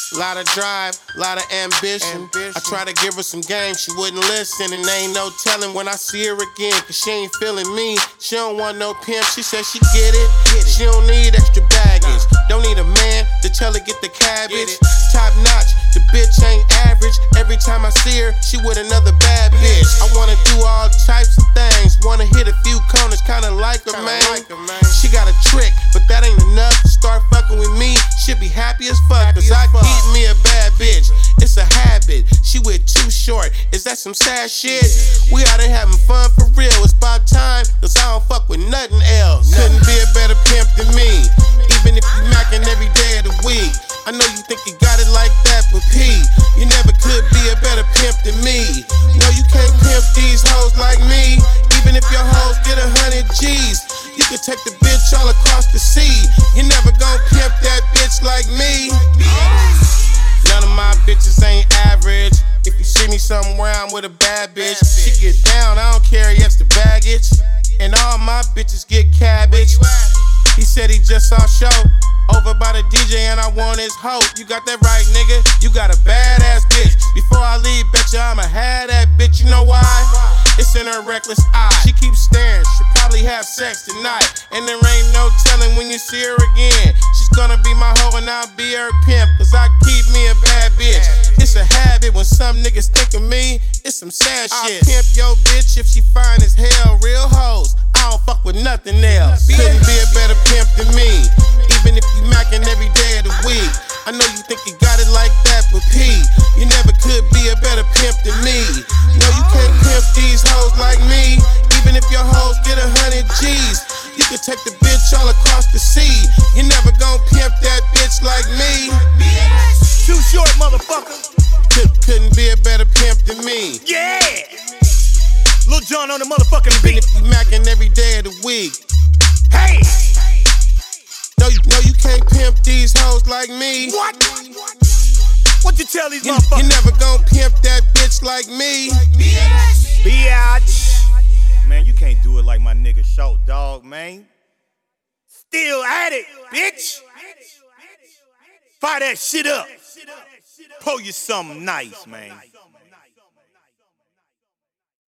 Lot of drive, lot of ambition. I try to give her some game, she wouldn't listen. And ain't no telling when I see her again, cause she ain't feeling me. She don't want no pimp, she said she get it. She don't need extra baggage. Don't need a man to tell her get the cabbage. Top notch, the bitch ain't average. Every time I see her, she with another bad bitch. I wanna do all types of things. Wanna hit a few corners, kinda like her, man. She got a trick, but that ain't enough to start fucking with me. She'll be happy as fuck, cause I keep me a bad bitch. It's a habit, she with Too Short. Is that some sad shit? We out here having fun for real. It's about time, cause I don't fuck with nothing else. Couldn't be a better pimp than me, even if you mackin' every day of the week. I know you think you got it like that, but P, you never could be a better pimp than me. No, you can't pimp these hoes like me. Even if your hoes get 100 G's, you could take the bitch all across the sea. You never gon' pimp that bitch like me. None of my bitches ain't average. If you see me somewhere, I'm with a bad bitch. She get down, I don't carry extra baggage. And all my bitches get cabbage. He said he just saw a show over by the DJ and I want his hoe. You got that right, nigga. You got a badass bitch. Before I leave, betcha I'ma have that bitch. You know why? It's in her reckless eye. She keeps staring. She'll probably have sex tonight. And there ain't no telling when you see her again. She's gonna be my hoe and I'll be her pimp. Cause I keep me a bad bitch. It's a habit when some niggas think of me. It's some sad shit. I'll pimp your bitch if she fine as hell. Real hoes, I don't fuck with nothing else. Couldn't be a better pimp than me, even if you mackin' every day of the week. I know you think you got it like that, but P, you never could be a better pimp than me. No, you can't pimp these hoes like me. Even if your hoes get 100 G's, you could take the bitch all across the sea. You never gon' pimp that bitch like me. Too Short, motherfucker. Couldn't be a better pimp than me. Yeah! Lil Jon on the motherfucking Even beat. if you mackin' every day of the week. Hey! No, you can't pimp these hoes like me. What? What you tell these You motherfuckers? never gon' pimp that bitch like me. Biatch. Man, you can't do it like my nigga Short Dog, man. Still at it, bitch. Fire that shit up. Pour you something nice, man.